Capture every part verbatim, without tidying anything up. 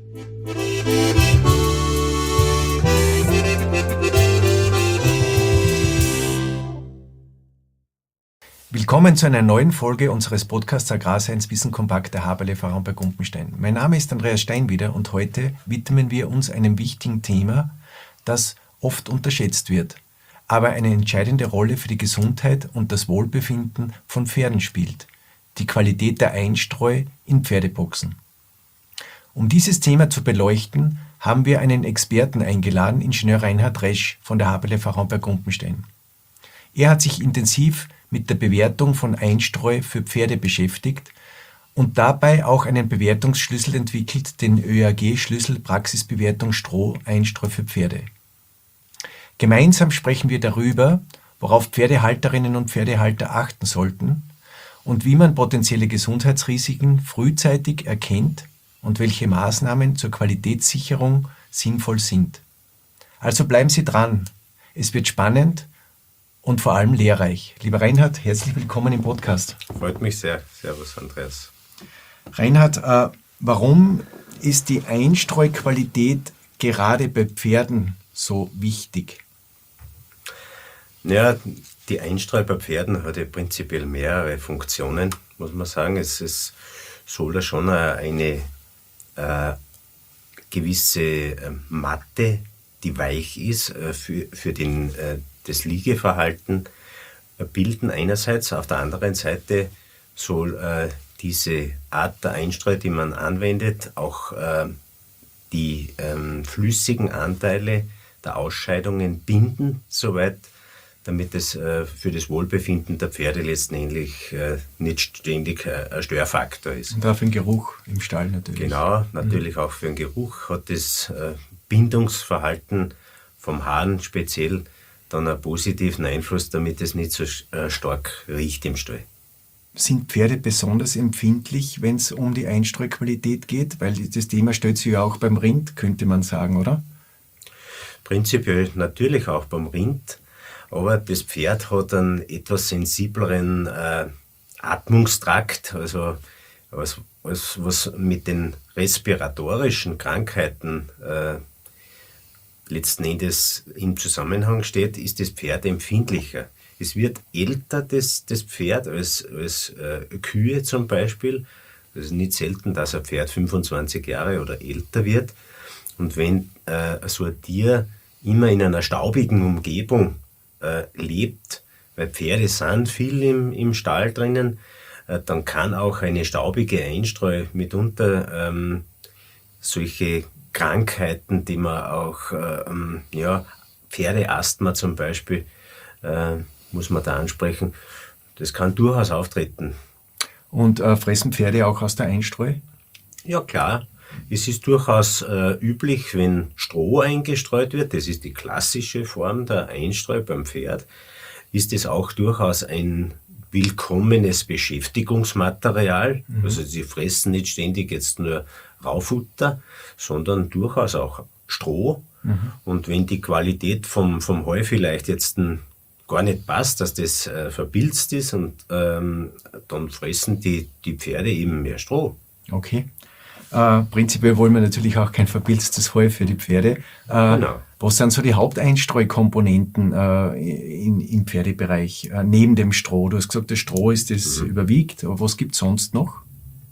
Willkommen zu einer neuen Folge unseres Podcasts Agrarscience Wissen Kompakt der Haberle Verein bei Gumpenstein. Mein Name ist Andreas Steinwieder und heute widmen wir uns einem wichtigen Thema, das oft unterschätzt wird, aber eine entscheidende Rolle für die Gesundheit und das Wohlbefinden von Pferden spielt: die Qualität der Einstreu in Pferdeboxen. Um dieses Thema zu beleuchten, haben wir einen Experten eingeladen, Ingenieur Reinhard Resch von der Haberle Verein bei Gumpenstein. Er hat sich intensiv mit der Bewertung von Einstreu für Pferde beschäftigt und dabei auch einen Bewertungsschlüssel entwickelt, den ÖAG-Schlüssel Praxisbewertung Stroh-Einstreu für Pferde. Gemeinsam sprechen wir darüber, worauf Pferdehalterinnen und Pferdehalter achten sollten und wie man potenzielle Gesundheitsrisiken frühzeitig erkennt und welche Maßnahmen zur Qualitätssicherung sinnvoll sind. Also bleiben Sie dran, es wird spannend und vor allem lehrreich. Lieber Reinhard, herzlich willkommen im Podcast. Freut mich sehr. Servus, Andreas. Reinhard, äh, warum ist die Einstreuqualität gerade bei Pferden so wichtig? Ja, die Einstreu bei Pferden hat ja prinzipiell mehrere Funktionen, muss man sagen. Es, es soll da schon eine äh, gewisse äh, Matte, die weich ist, äh, für, für den äh, das Liegeverhalten bilden einerseits, auf der anderen Seite soll äh, diese Art der Einstreu, die man anwendet, auch äh, die ähm, flüssigen Anteile der Ausscheidungen binden, soweit, damit es äh, für das Wohlbefinden der Pferde letztendlich äh, nicht ständig äh, ein Störfaktor ist. Und auch für den Geruch im Stall natürlich. Genau, natürlich mhm. auch für den Geruch hat das äh, Bindungsverhalten vom Hahn speziell dann einen positiven Einfluss, damit es nicht so stark riecht im Stall. Sind Pferde besonders empfindlich, wenn es um die Einstreuqualität geht? Weil das Thema stellt sich ja auch beim Rind, könnte man sagen, oder? Prinzipiell natürlich auch beim Rind, aber das Pferd hat einen etwas sensibleren äh, Atmungstrakt, also was, was, was mit den respiratorischen Krankheiten äh, letzten Endes im Zusammenhang steht, ist das Pferd empfindlicher. Es wird älter, das, das Pferd, als, als äh, Kühe zum Beispiel. Es ist nicht selten, dass ein Pferd fünfundzwanzig Jahre oder älter wird. Und wenn äh, so ein Tier immer in einer staubigen Umgebung äh, lebt, weil Pferde sind viel im, im Stall drinnen, äh, dann kann auch eine staubige Einstreu mitunter ähm, solche Krankheiten, die man auch, ähm, ja, Pferdeasthma zum Beispiel, äh, muss man da ansprechen, das kann durchaus auftreten. Und äh, fressen Pferde auch aus der Einstreu? Ja, klar. Es ist durchaus äh, üblich, wenn Stroh eingestreut wird, das ist die klassische Form der Einstreu beim Pferd, ist es auch durchaus ein willkommenes Beschäftigungsmaterial. Mhm. Also sie fressen nicht ständig jetzt nur Raufutter, sondern durchaus auch Stroh. Mhm. Und wenn die Qualität vom, vom Heu vielleicht jetzt gar nicht passt, dass das äh, verpilzt ist, und ähm, dann fressen die, die Pferde eben mehr Stroh. Okay. Äh, prinzipiell wollen wir natürlich auch kein verpilztes Heu für die Pferde. Äh, genau. Was sind so die Haupteinstreukomponenten äh, in, im Pferdebereich, äh, neben dem Stroh? Du hast gesagt, das Stroh ist das mhm. überwiegt, aber was gibt es sonst noch?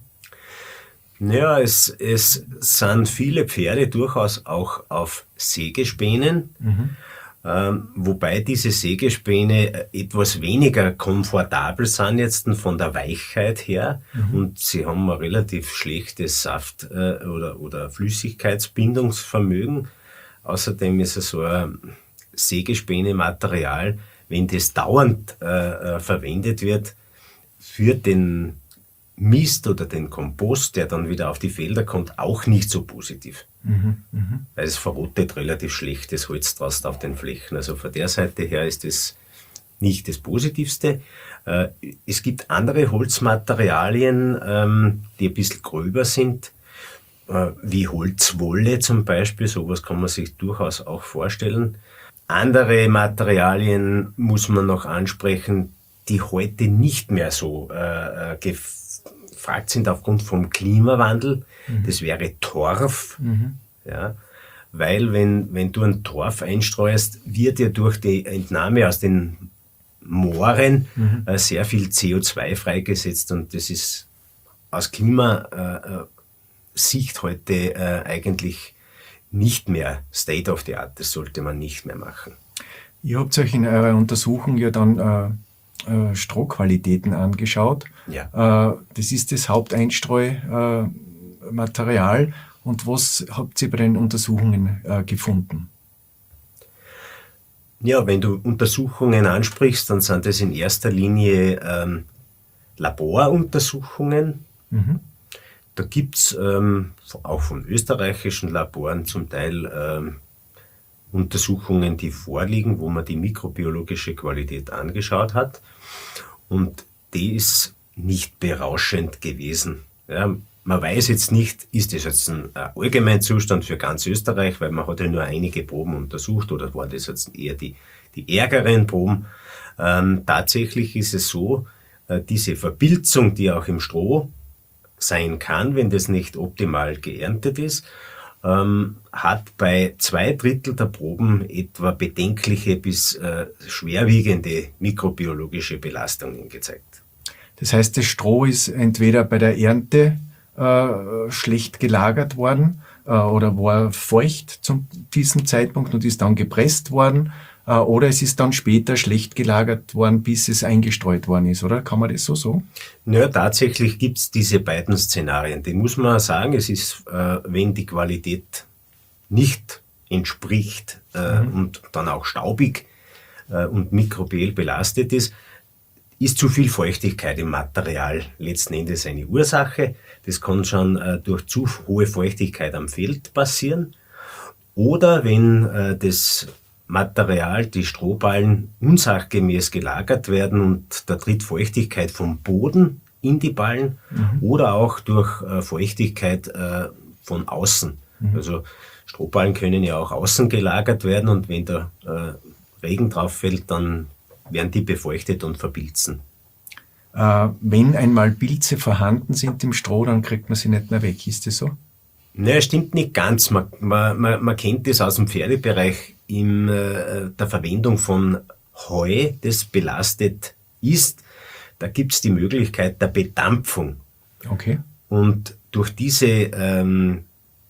Ja, es, es sind viele Pferde durchaus auch auf Sägespänen, mhm. ähm, wobei diese Sägespäne etwas weniger komfortabel sind jetzt von der Weichheit her, mhm. und sie haben ein relativ schlechtes Saft- äh, oder, oder Flüssigkeitsbindungsvermögen. Außerdem ist es so ein Sägespäne-Material, wenn das dauernd äh, äh, verwendet wird, für den Mist oder den Kompost, der dann wieder auf die Felder kommt, auch nicht so positiv. Mhm, mh. Weil es verrottet relativ schlecht das Holz draußen auf den Flächen. Also von der Seite her ist es nicht das Positivste. Äh, es gibt andere Holzmaterialien, ähm, die ein bisschen gröber sind, äh, wie Holzwolle zum Beispiel. Sowas kann man sich durchaus auch vorstellen. Andere Materialien muss man noch ansprechen, die heute nicht mehr so äh, gef- gefragt sind aufgrund vom Klimawandel. Mhm. Das wäre Torf. Mhm. Ja, weil wenn, wenn du einen Torf einstreust, wird ja durch die Entnahme aus den Mooren Mhm. äh, sehr viel C O zwei freigesetzt und das ist aus Klimasicht heute äh, eigentlich nicht mehr State of the Art. Das sollte man nicht mehr machen. Ihr habt euch in eurer Untersuchung ja dann äh, äh, Strohqualitäten angeschaut. Ja. Äh, das ist das Haupteinstreumaterial. Äh, Material. Und was habt ihr bei den Untersuchungen äh, gefunden? Ja, wenn du Untersuchungen ansprichst, dann sind das in erster Linie ähm, Laboruntersuchungen. Mhm. Da gibt's ähm, auch von österreichischen Laboren zum Teil ähm, Untersuchungen, die vorliegen, wo man die mikrobiologische Qualität angeschaut hat. Und die ist nicht berauschend gewesen. Ja, man weiß jetzt nicht, ist das jetzt ein Allgemeinzustand für ganz Österreich, weil man hat ja nur einige Proben untersucht, oder waren das jetzt eher die, die ärgeren Proben. Ähm, tatsächlich ist es so, äh, diese Verpilzung, die auch im Stroh sein kann, wenn das nicht optimal geerntet ist, ähm, hat bei zwei Drittel der Proben etwa bedenkliche bis äh, schwerwiegende mikrobiologische Belastungen gezeigt. Das heißt, das Stroh ist entweder bei der Ernte äh, schlecht gelagert worden äh, oder war feucht zu diesem Zeitpunkt und ist dann gepresst worden, äh, oder es ist dann später schlecht gelagert worden, bis es eingestreut worden ist, oder? Kann man das so sagen? Naja, tatsächlich gibt es diese beiden Szenarien. Die muss man sagen, es ist, äh, wenn die Qualität nicht entspricht äh, mhm. und dann auch staubig äh, und mikrobiell belastet ist, ist zu viel Feuchtigkeit im Material letzten Endes eine Ursache. Das kann schon äh, durch zu hohe Feuchtigkeit am Feld passieren. Oder wenn äh, das Material, die Strohballen, unsachgemäß gelagert werden und da tritt Feuchtigkeit vom Boden in die Ballen mhm. oder auch durch äh, Feuchtigkeit äh, von außen. Mhm. Also Strohballen können ja auch außen gelagert werden und wenn da äh, Regen drauf fällt, dann werden die befeuchtet und verpilzen. Äh, wenn einmal Pilze vorhanden sind im Stroh, dann kriegt man sie nicht mehr weg. Ist das so? Naja, stimmt nicht ganz. Man, man, man, man kennt das aus dem Pferdebereich in äh, der Verwendung von Heu, das belastet ist. Da gibt es die Möglichkeit der Bedampfung. Okay. Und durch diese, ähm,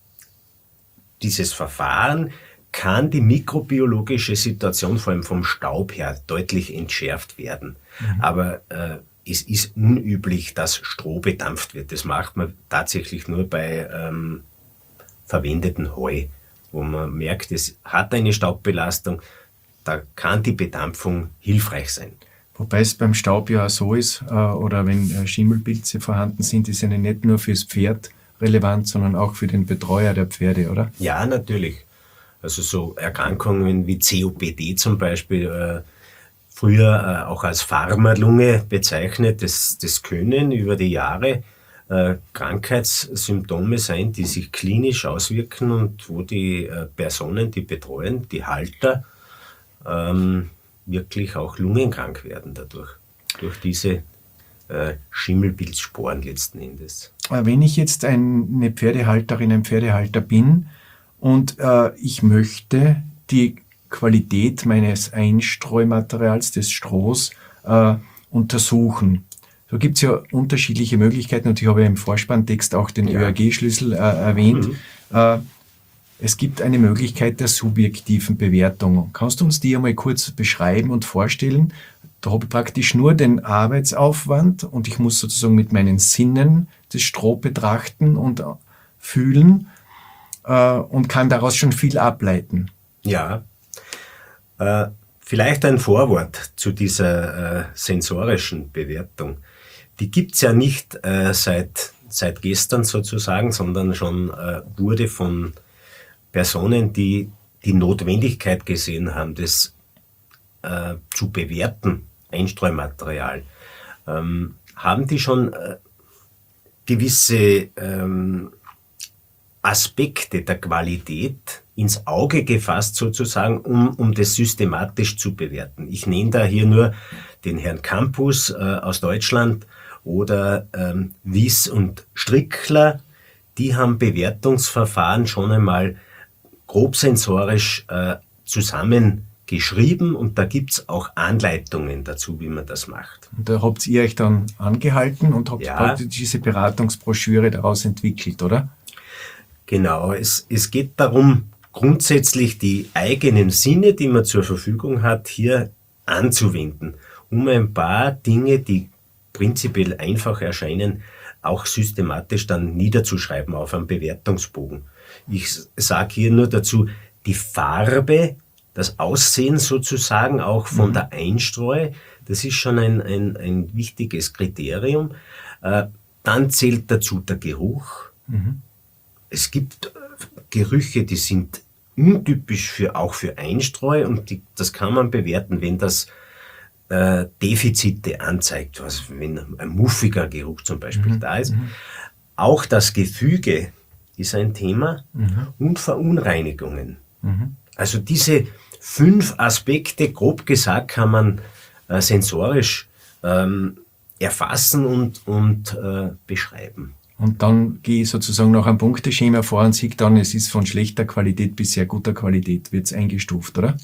dieses Verfahren kann die mikrobiologische Situation vor allem vom Staub her deutlich entschärft werden. Mhm. Aber äh, es ist unüblich, dass Stroh bedampft wird. Das macht man tatsächlich nur bei ähm, verwendeten Heu, wo man merkt, es hat eine Staubbelastung. Da kann die Bedampfung hilfreich sein. Wobei es beim Staub ja auch so ist, äh, oder wenn äh, Schimmelpilze vorhanden sind, ist ja nicht nur fürs Pferd relevant, sondern auch für den Betreuer der Pferde, oder? Ja, natürlich. Also so Erkrankungen wie C O P D zum Beispiel, äh, früher äh, auch als Pharmalunge bezeichnet, das, das können über die Jahre äh, Krankheitssymptome sein, die sich klinisch auswirken und wo die äh, Personen, die betreuen, die Halter, ähm, wirklich auch lungenkrank werden dadurch, durch diese äh, Schimmelpilzsporen letzten Endes. Wenn ich jetzt eine Pferdehalterin, ein Pferdehalter bin, und äh, ich möchte die Qualität meines Einstreumaterials, des Strohs, äh, untersuchen. So gibt es ja unterschiedliche Möglichkeiten und ich habe ja im Vorspanntext auch den ja. Ö A G-Schlüssel äh, erwähnt. Mhm. Äh, es gibt eine Möglichkeit der subjektiven Bewertung. Kannst du uns die einmal kurz beschreiben und vorstellen? Da habe ich praktisch nur den Arbeitsaufwand und ich muss sozusagen mit meinen Sinnen das Stroh betrachten und fühlen und kann daraus schon viel ableiten. Ja, äh, vielleicht ein Vorwort zu dieser äh, sensorischen Bewertung. Die gibt's ja nicht äh, seit, seit gestern sozusagen, sondern schon äh, wurde von Personen, die die Notwendigkeit gesehen haben, das äh, zu bewerten, Einstreumaterial, ähm, haben die schon äh, gewisse ähm, Aspekte der Qualität ins Auge gefasst sozusagen, um, um das systematisch zu bewerten. Ich nenne da hier nur den Herrn Campus äh, aus Deutschland oder ähm, Wyss und Strickler, die haben Bewertungsverfahren schon einmal grobsensorisch äh, zusammengeschrieben und da gibt es auch Anleitungen dazu, wie man das macht. Und da habt ihr euch dann angehalten und habt Ja. diese Beratungsbroschüre daraus entwickelt, oder? Genau, es, es geht darum, grundsätzlich die eigenen Sinne, die man zur Verfügung hat, hier anzuwenden, um ein paar Dinge, die prinzipiell einfach erscheinen, auch systematisch dann niederzuschreiben auf einem Bewertungsbogen. Ich sage hier nur dazu, die Farbe, das Aussehen sozusagen auch von mhm. der Einstreu, das ist schon ein, ein, ein wichtiges Kriterium. Äh, dann zählt dazu der Geruch. Mhm. Es gibt Gerüche, die sind untypisch für, auch für Einstreu und die, das kann man bewerten, wenn das äh, Defizite anzeigt, also wenn ein muffiger Geruch zum Beispiel mhm. da ist. Mhm. Auch das Gefüge ist ein Thema mhm. und Verunreinigungen. Mhm. Also diese fünf Aspekte, grob gesagt, kann man äh, sensorisch ähm, erfassen und, und äh, beschreiben. Und dann gehe ich sozusagen nach einem Punkteschema vor und sehe dann, es ist von schlechter Qualität bis sehr guter Qualität, wird es eingestuft, oder?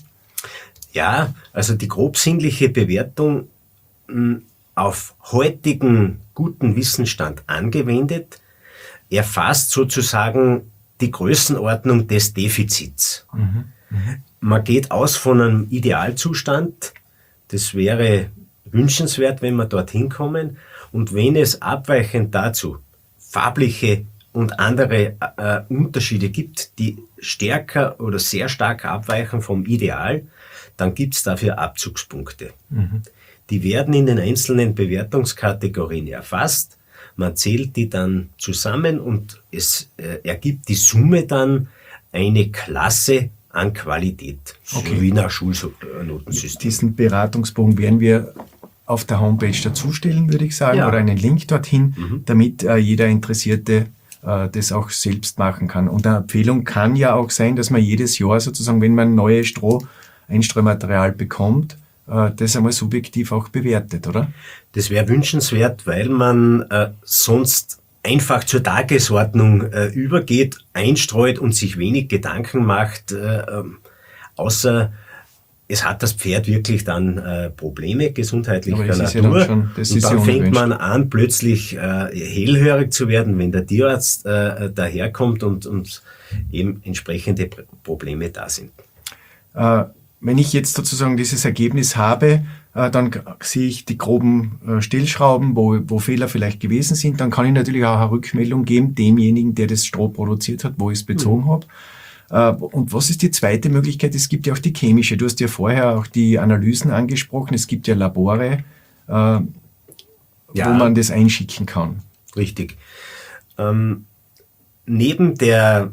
Ja, also die grobsinnliche Bewertung mh, auf heutigen guten Wissensstand angewendet, erfasst sozusagen die Größenordnung des Defizits. Mhm. Mhm. Man geht aus von einem Idealzustand, das wäre wünschenswert, wenn wir dorthin kommen, und wenn es abweichend dazu farbliche und andere äh, Unterschiede gibt, die stärker oder sehr stark abweichen vom Ideal, dann gibt es dafür Abzugspunkte. Mhm. Die werden in den einzelnen Bewertungskategorien erfasst, man zählt die dann zusammen und es äh, ergibt die Summe dann eine Klasse an Qualität, okay. so wie nach Schulnotensystem. Diesen Beratungsbogen werden wir auf der Homepage dazustellen, würde ich sagen, ja. oder einen Link dorthin, mhm. damit äh, jeder Interessierte äh, das auch selbst machen kann. Und eine Empfehlung kann ja auch sein, dass man jedes Jahr sozusagen, wenn man neue Stroh, Einstreumaterial bekommt, äh, das einmal subjektiv auch bewertet, oder? Das wäre wünschenswert, weil man äh, sonst einfach zur Tagesordnung äh, übergeht, einstreut und sich wenig Gedanken macht, äh, äh, außer es hat das Pferd wirklich dann äh, Probleme gesundheitlicher Natur. Ja dann schon, und dann fängt man an, plötzlich äh, hellhörig zu werden, wenn der Tierarzt äh, daherkommt und, und eben entsprechende Probleme da sind. Äh, wenn ich jetzt sozusagen dieses Ergebnis habe, äh, dann sehe ich die groben äh, Stellschrauben, wo, wo Fehler vielleicht gewesen sind. Dann kann ich natürlich auch eine Rückmeldung geben, demjenigen, der das Stroh produziert hat, wo ich es bezogen mhm. habe. Und was ist die zweite Möglichkeit? Es gibt ja auch die chemische. Du hast ja vorher auch die Analysen angesprochen. Es gibt ja Labore, äh, ja, wo man das einschicken kann. Richtig. Ähm, neben der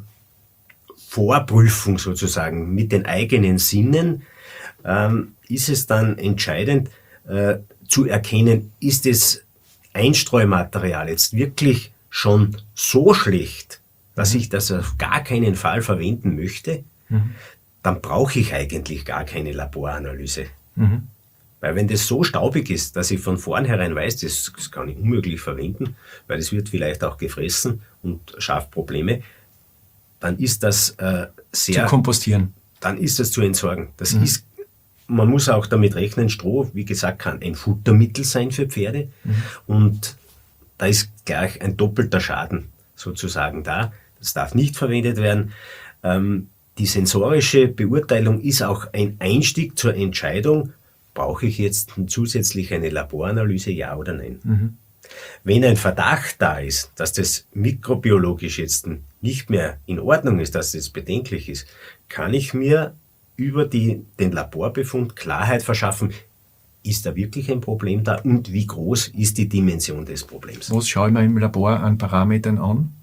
Vorprüfung sozusagen mit den eigenen Sinnen ähm, ist es dann entscheidend äh, zu erkennen, ist das Einstreumaterial jetzt wirklich schon so schlecht, dass ich das auf gar keinen Fall verwenden möchte, mhm. dann brauche ich eigentlich gar keine Laboranalyse. Mhm. Weil wenn das so staubig ist, dass ich von vornherein weiß, das, das kann ich unmöglich verwenden, weil es wird vielleicht auch gefressen und schafft Probleme, dann ist das äh, sehr... Zu kompostieren. Dann ist das zu entsorgen. Das mhm. ist, man muss auch damit rechnen, Stroh, wie gesagt, kann ein Futtermittel sein für Pferde mhm. und da ist gleich ein doppelter Schaden sozusagen da. Das darf nicht verwendet werden. Ähm, die sensorische Beurteilung ist auch ein Einstieg zur Entscheidung, brauche ich jetzt zusätzlich eine Laboranalyse, ja oder nein. Mhm. Wenn ein Verdacht da ist, dass das mikrobiologisch jetzt nicht mehr in Ordnung ist, dass das bedenklich ist, kann ich mir über die, den Laborbefund Klarheit verschaffen, ist da wirklich ein Problem da und wie groß ist die Dimension des Problems. Was schaue ich mir im Labor an Parametern an?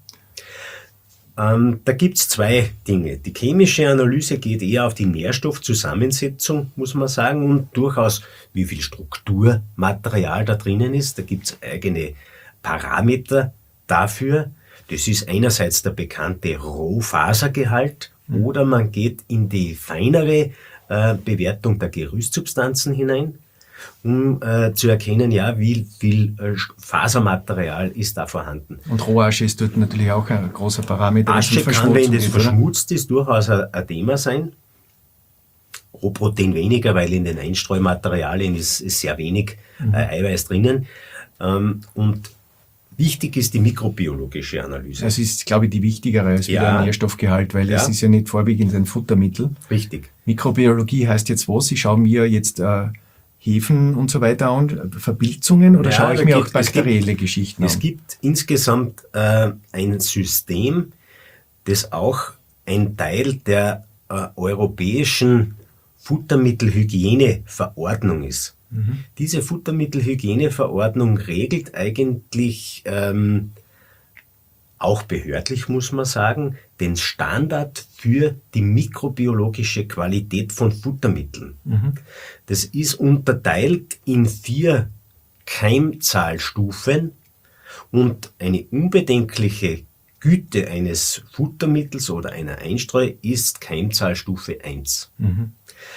Ähm, da gibt es zwei Dinge. Die chemische Analyse geht eher auf die Nährstoffzusammensetzung, muss man sagen, und durchaus, wie viel Strukturmaterial da drinnen ist. Da gibt es eigene Parameter dafür. Das ist einerseits der bekannte Rohfasergehalt mhm. oder man geht in die feinere äh, Bewertung der Gerüstsubstanzen hinein. um äh, zu erkennen, ja, wie viel äh, Fasermaterial ist da vorhanden. Und Rohasche ist dort natürlich auch ein großer Parameter. Asche kann, wenn das verschmutzt ist, durchaus ein, ein Thema sein. Rohprotein weniger, weil in den Einstreumaterialien ist, ist sehr wenig mhm. äh, Eiweiß drinnen. Ähm, und wichtig ist die mikrobiologische Analyse. Das ist, glaube ich, die wichtigere als ja. der Nährstoffgehalt, weil es ja. ist ja nicht vorwiegend ein Futtermittel. Richtig. Mikrobiologie heißt jetzt was? Ich schaue mir jetzt äh, Hefen und so weiter an, Verpilzungen, oder ja, schaue ich mir gibt, auch bakterielle gibt, Geschichten es an? Es gibt insgesamt äh, ein System, das auch ein Teil der äh, europäischen Futtermittelhygieneverordnung ist. Mhm. Diese Futtermittelhygieneverordnung regelt eigentlich ähm, auch behördlich, muss man sagen, den Standard für die mikrobiologische Qualität von Futtermitteln. Mhm. Das ist unterteilt in vier Keimzahlstufen und eine unbedenkliche Güte eines Futtermittels oder einer Einstreu ist Keimzahlstufe eins. Mhm.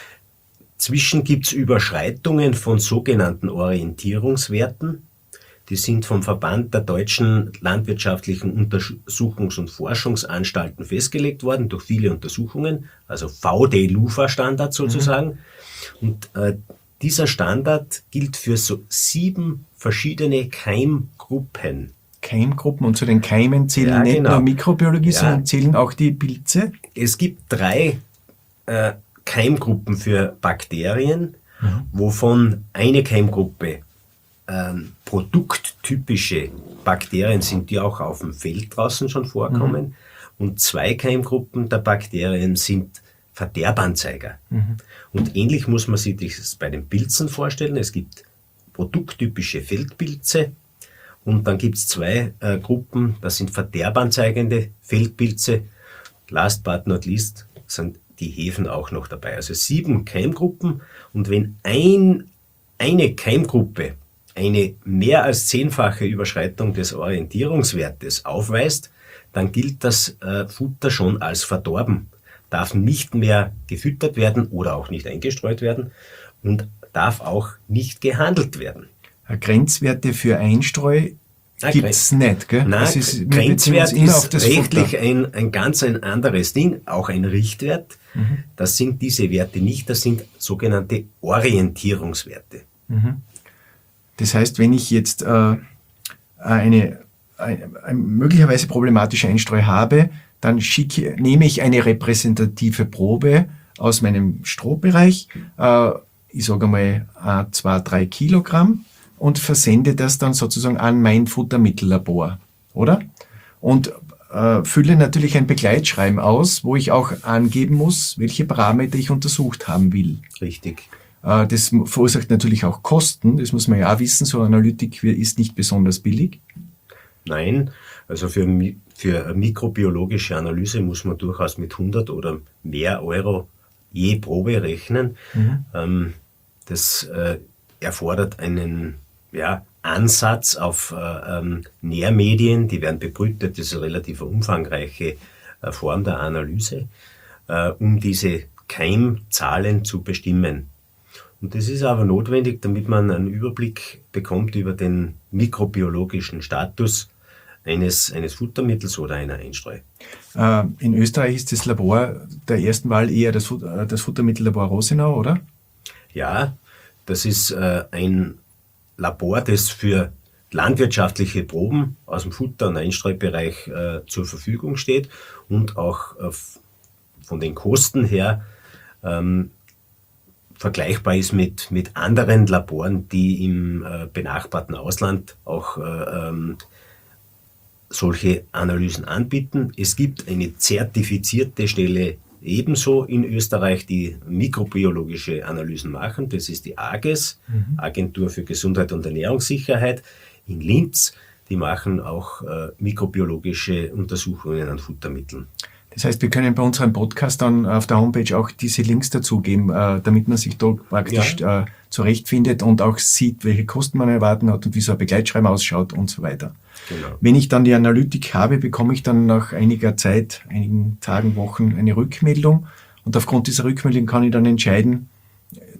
Zwischen gibt es Überschreitungen von sogenannten Orientierungswerten. Die sind vom Verband der deutschen landwirtschaftlichen Untersuchungs- und Forschungsanstalten festgelegt worden, durch viele Untersuchungen, also V D L U F A-Standard sozusagen. Mhm. Und äh, dieser Standard gilt für so sieben verschiedene Keimgruppen. Keimgruppen, und zu den Keimen zählen ja, nicht genau. nur Mikrobiologie, ja. sondern zählen auch die Pilze? Es gibt drei äh, Keimgruppen für Bakterien, mhm. wovon eine Keimgruppe ähm, produkttypische Bakterien sind, die auch auf dem Feld draußen schon vorkommen, mhm. und zwei Keimgruppen der Bakterien sind Verderbanzeiger. Mhm. Und ähnlich muss man sich das bei den Pilzen vorstellen. Es gibt produkttypische Feldpilze und dann gibt es zwei äh, Gruppen, das sind verderbanzeigende Feldpilze. Last but not least sind die Hefen auch noch dabei. Also sieben Keimgruppen, und wenn ein, eine Keimgruppe eine mehr als zehnfache Überschreitung des Orientierungswertes aufweist, dann gilt das äh, Futter schon als verdorben, darf nicht mehr gefüttert werden oder auch nicht eingestreut werden und darf auch nicht gehandelt werden. Grenzwerte für Einstreu gibt es nicht, gell? Nein, das ist, Grenzwert ist rechtlich ein, ein ganz ein anderes Ding, auch ein Richtwert. Mhm. Das sind diese Werte nicht, das sind sogenannte Orientierungswerte. Mhm. Das heißt, wenn ich jetzt äh, eine, eine, eine möglicherweise problematische Einstreu habe, dann schicke, nehme ich eine repräsentative Probe aus meinem Strohbereich, äh, ich sage mal äh, zwei, drei Kilogramm, und versende das dann sozusagen an mein Futtermittellabor, oder? Und äh, fülle natürlich ein Begleitschreiben aus, wo ich auch angeben muss, welche Parameter ich untersucht haben will. Richtig. Äh, das verursacht natürlich auch Kosten, das muss man ja auch wissen, so eine Analytik ist nicht besonders billig. Nein, also für, für eine mikrobiologische Analyse muss man durchaus mit hundert oder mehr Euro je Probe rechnen. Mhm. Ähm, das äh, erfordert einen ja, Ansatz auf äh, ähm, Nährmedien, die werden bebrütet, das ist eine relativ umfangreiche äh, Form der Analyse, äh, um diese Keimzahlen zu bestimmen. Und das ist aber notwendig, damit man einen Überblick bekommt über den mikrobiologischen Status eines, eines Futtermittels oder einer Einstreu. Äh, in Österreich ist das Labor der ersten Wahl eher das, das Futtermittellabor Rosenau, oder? Ja, das ist äh, ein Labor, das für landwirtschaftliche Proben aus dem Futter- und Einstreubereich äh, zur Verfügung steht und auch äh, von den Kosten her ähm, vergleichbar ist mit, mit anderen Laboren, die im äh, benachbarten Ausland auch äh, ähm, solche Analysen anbieten. Es gibt eine zertifizierte Stelle ebenso in Österreich, die mikrobiologische Analysen machen. Das ist die A G E S, mhm. Agentur für Gesundheit und Ernährungssicherheit in Linz. Die machen auch äh, mikrobiologische Untersuchungen an Futtermitteln. Das heißt, wir können bei unserem Podcast dann auf der Homepage auch diese Links dazugeben, äh, damit man sich da praktisch ja. äh, zurechtfindet und auch sieht, welche Kosten man erwarten hat und wie so ein Begleitschreiben ausschaut und so weiter. Genau. Wenn ich dann die Analytik habe, bekomme ich dann nach einiger Zeit, einigen Tagen, Wochen eine Rückmeldung, und aufgrund dieser Rückmeldung kann ich dann entscheiden,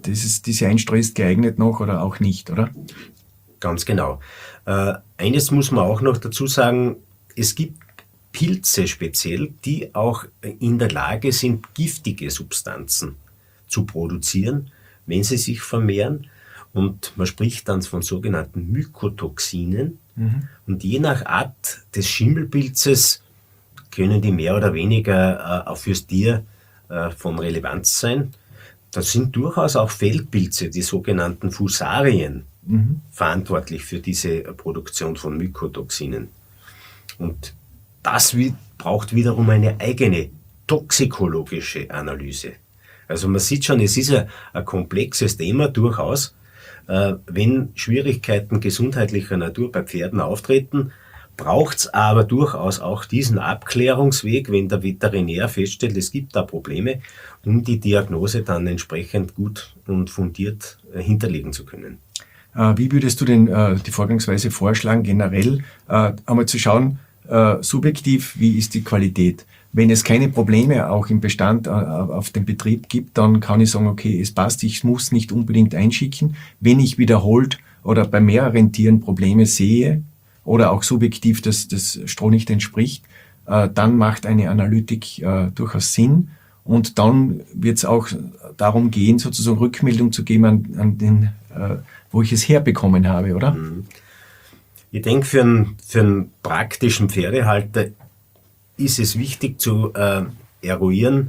dieses, diese Einstreu ist geeignet noch oder auch nicht, oder? Ganz genau. Äh, eines muss man auch noch dazu sagen, es gibt Pilze speziell, die auch in der Lage sind, giftige Substanzen zu produzieren, wenn sie sich vermehren. Und man spricht dann von sogenannten Mykotoxinen. Mhm. Und je nach Art des Schimmelpilzes können die mehr oder weniger äh, auch fürs Tier äh, von Relevanz sein. Das sind durchaus auch Feldpilze, die sogenannten Fusarien, mhm. verantwortlich für diese Produktion von Mykotoxinen. Und das braucht wiederum eine eigene toxikologische Analyse. Also man sieht schon, es ist ein, ein komplexes Thema durchaus. Äh, wenn Schwierigkeiten gesundheitlicher Natur bei Pferden auftreten, braucht es aber durchaus auch diesen Abklärungsweg, wenn der Veterinär feststellt, es gibt da Probleme, um die Diagnose dann entsprechend gut und fundiert äh, hinterlegen zu können. Äh, wie würdest du denn äh, die Vorgangsweise vorschlagen, generell äh, einmal zu schauen, äh, subjektiv, wie ist die Qualität? Wenn es keine Probleme auch im Bestand äh, auf dem Betrieb gibt, dann kann ich sagen, okay, es passt, ich muss nicht unbedingt einschicken. Wenn ich wiederholt oder bei mehreren Tieren Probleme sehe, oder auch subjektiv das, das Stroh nicht entspricht, äh, dann macht eine Analytik äh, durchaus Sinn. Und dann wird es auch darum gehen, sozusagen Rückmeldung zu geben an, an den, äh, wo ich es herbekommen habe, oder? Ich denke, für einen, für einen praktischen Pferdehalter ist es wichtig zu äh, eruieren,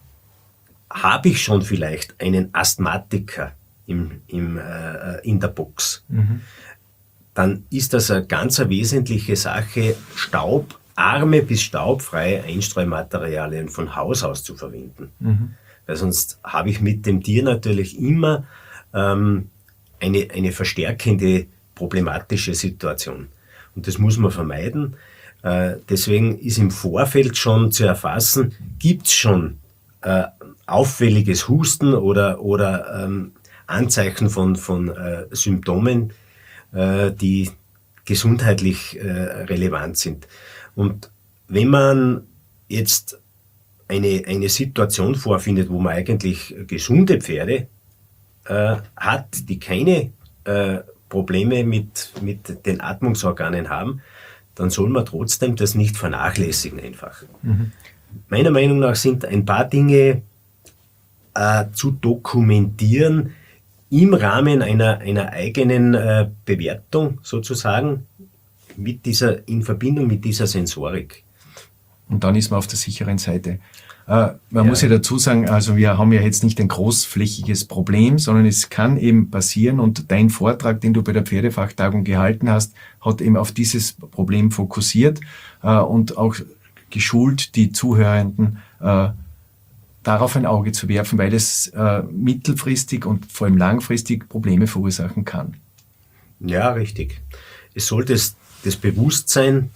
habe ich schon vielleicht einen Asthmatiker im, im, äh, in der Box? Mhm. Dann ist das eine ganz eine wesentliche Sache, staubarme bis staubfreie Einstreumaterialien von Haus aus zu verwenden. Mhm. Weil sonst habe ich mit dem Tier natürlich immer ähm, eine, eine verstärkende problematische Situation. Und das muss man vermeiden. Äh, deswegen ist im Vorfeld schon zu erfassen, gibt es schon äh, auffälliges Husten oder, oder ähm, Anzeichen von, von äh, Symptomen, die gesundheitlich äh, relevant sind. Und wenn man jetzt eine, eine Situation vorfindet, wo man eigentlich gesunde Pferde äh, hat, die keine äh, Probleme mit, mit den Atmungsorganen haben, dann soll man trotzdem das nicht vernachlässigen einfach. Mhm. Meiner Meinung nach sind ein paar Dinge äh, zu dokumentieren, im Rahmen einer, einer eigenen äh, Bewertung sozusagen mit dieser, in Verbindung mit dieser Sensorik. Und dann ist man auf der sicheren Seite. Äh, man ja. muss ja dazu sagen, also wir haben ja jetzt nicht ein großflächiges Problem, sondern es kann eben passieren und dein Vortrag, den du bei der Pferdefachtagung gehalten hast, hat eben auf dieses Problem fokussiert äh, und auch geschult, die Zuhörenden äh, darauf ein Auge zu werfen, weil es äh, mittelfristig und vor allem langfristig Probleme verursachen kann. Ja, richtig. Es sollte das, das Bewusstsein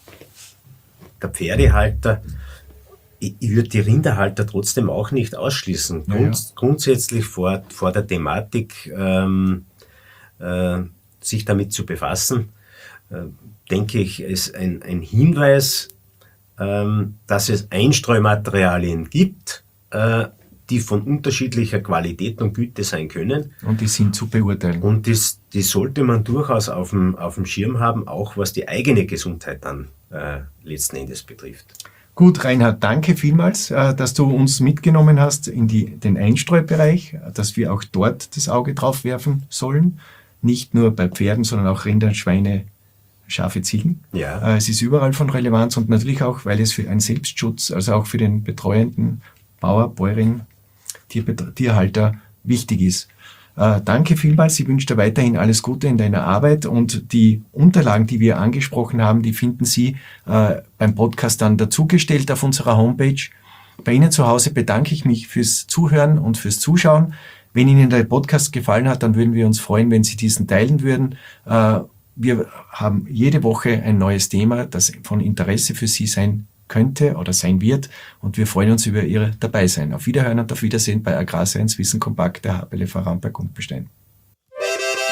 der Pferdehalter, ich, ich würde die Rinderhalter trotzdem auch nicht ausschließen. Ja, Grund, ja. Grundsätzlich vor, vor der Thematik ähm, äh, sich damit zu befassen, äh, denke ich, ist ein, ein Hinweis, ähm, dass es Einstreumaterialien gibt, die von unterschiedlicher Qualität und Güte sein können. Und die sind zu beurteilen. Und das, die sollte man durchaus auf dem, auf dem Schirm haben, auch was die eigene Gesundheit dann äh, letzten Endes betrifft. Gut, Reinhard, danke vielmals, äh, dass du uns mitgenommen hast in die, den Einstreubereich, dass wir auch dort das Auge drauf werfen sollen. Nicht nur bei Pferden, sondern auch Rinder, Schweine, Schafe, Ziegen. Ja. Äh, es ist überall von Relevanz und natürlich auch, weil es für einen Selbstschutz, also auch für den betreuenden Bauer, Bäuerin, Tierbet- Tierhalter wichtig ist. Äh, danke vielmals. Ich wünsche dir weiterhin alles Gute in deiner Arbeit und die Unterlagen, die wir angesprochen haben, die finden Sie äh, beim Podcast dann dazugestellt auf unserer Homepage. Bei Ihnen zu Hause bedanke ich mich fürs Zuhören und fürs Zuschauen. Wenn Ihnen der Podcast gefallen hat, dann würden wir uns freuen, wenn Sie diesen teilen würden. Äh, wir haben jede Woche ein neues Thema, das von Interesse für Sie sein könnte oder sein wird und wir freuen uns über Ihr Dabeisein. Auf Wiederhören und auf Wiedersehen bei Agrarscience Wissen Kompakt der H B L F Ramberg Gumpenstein.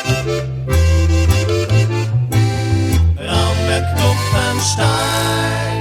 Ramberg Gumpenstein.